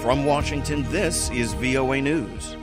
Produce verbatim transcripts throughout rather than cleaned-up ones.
From Washington, this is V O A News.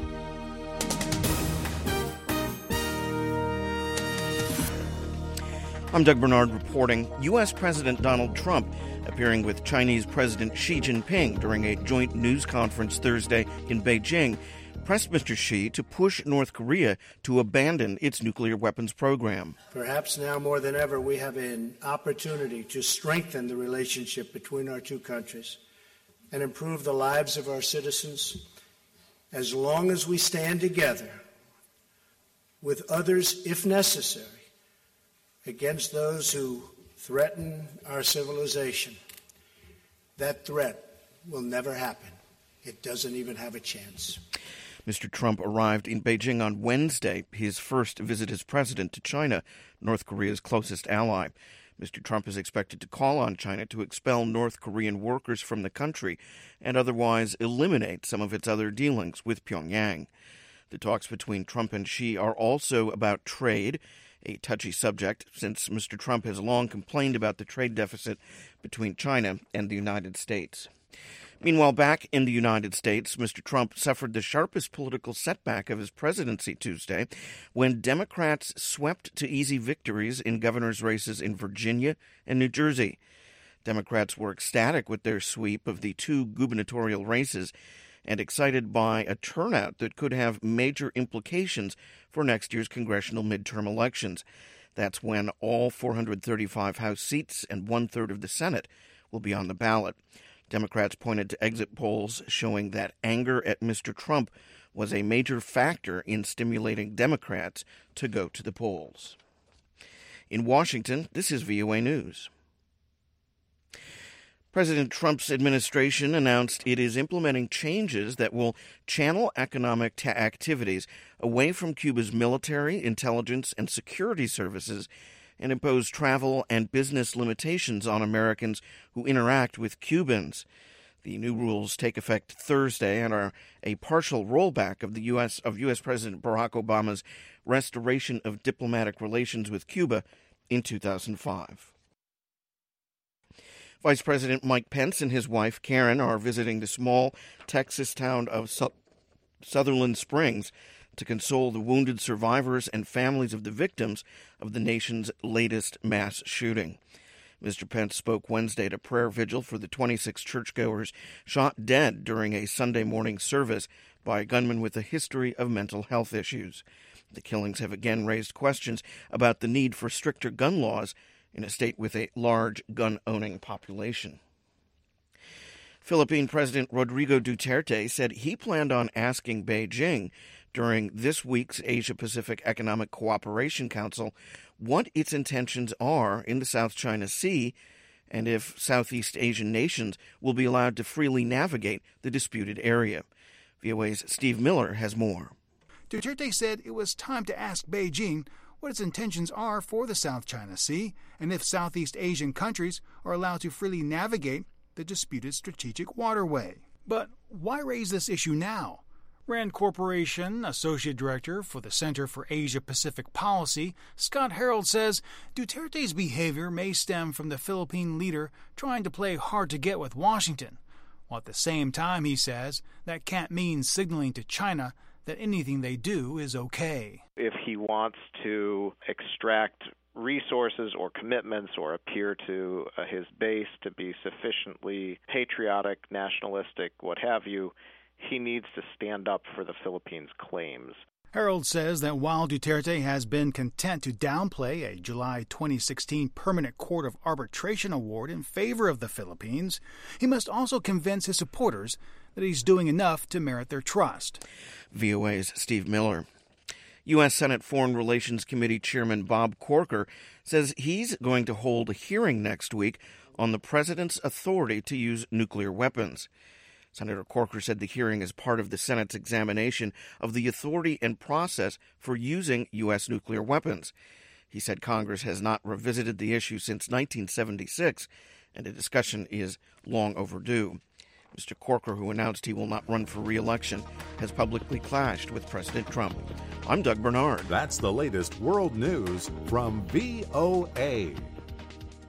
I'm Doug Bernard reporting. U S. President Donald Trump appearing with Chinese President Xi Jinping during a joint news conference Thursday in Beijing pressed Mister Xi to push North Korea to abandon its nuclear weapons program. Perhaps now more than ever, we have an opportunity to strengthen the relationship between our two countries and improve the lives of our citizens as long as we stand together with others, if necessary, against those who threaten our civilization. That threat will never happen. It doesn't even have a chance. Mister Trump arrived in Beijing on Wednesday, his first visit as president to China, North Korea's closest ally. Mister Trump is expected to call on China to expel North Korean workers from the country and otherwise eliminate some of its other dealings with Pyongyang. The talks between Trump and Xi are also about trade, a touchy subject since Mister Trump has long complained about the trade deficit between China and the United States. Meanwhile, back in the United States, Mister Trump suffered the sharpest political setback of his presidency Tuesday when Democrats swept to easy victories in governor's races in Virginia and New Jersey. Democrats were ecstatic with their sweep of the two gubernatorial races and excited by a turnout that could have major implications for next year's congressional midterm elections. That's when all four hundred thirty-five House seats and one-third of the Senate will be on the ballot. Democrats pointed to exit polls showing that anger at Mister Trump was a major factor in stimulating Democrats to go to the polls. In Washington, this is V O A News. President Trump's administration announced it is implementing changes that will channel economic ta- activities away from Cuba's military, intelligence, and security services and impose travel and business limitations on Americans who interact with Cubans. The new rules take effect Thursday and are a partial rollback of the U S of U S. President Barack Obama's restoration of diplomatic relations with Cuba in two thousand five. Vice President Mike Pence and his wife Karen are visiting the small Texas town of Su- Sutherland Springs to console the wounded survivors and families of the victims of the nation's latest mass shooting. Mister Pence spoke Wednesday at a prayer vigil for the twenty-six churchgoers shot dead during a Sunday morning service by a gunman with a history of mental health issues. The killings have again raised questions about the need for stricter gun laws in a state with a large gun-owning population. Philippine President Rodrigo Duterte said he planned on asking Beijing during this week's Asia-Pacific Economic Cooperation Council what its intentions are in the South China Sea and if Southeast Asian nations will be allowed to freely navigate the disputed area. V O A's Steve Miller has more. Duterte said it was time to ask Beijing what its intentions are for the South China Sea and if Southeast Asian countries are allowed to freely navigate the disputed strategic waterway. But why raise this issue now? Rand Corporation Associate Director for the Center for Asia-Pacific Policy, Scott Harold, says Duterte's behavior may stem from the Philippine leader trying to play hard to get with Washington, while at the same time, he says, that can't mean signaling to China that anything they do is okay. If he wants to extract resources or commitments or appear to uh, his base to be sufficiently patriotic, nationalistic, what have you, he needs to stand up for the Philippines' claims. Harold says that while Duterte has been content to downplay a July twenty sixteen Permanent Court of Arbitration award in favor of the Philippines, he must also convince his supporters that he's doing enough to merit their trust. V O A's Steve Miller. U S. Senate Foreign Relations Committee Chairman Bob Corker says he's going to hold a hearing next week on the president's authority to use nuclear weapons. Senator Corker said the hearing is part of the Senate's examination of the authority and process for using U S nuclear weapons. He said Congress has not revisited the issue since nineteen seventy-six, and a discussion is long overdue. Mister Corker, who announced he will not run for re-election, has publicly clashed with President Trump. I'm Doug Bernard. That's the latest world news from V O A.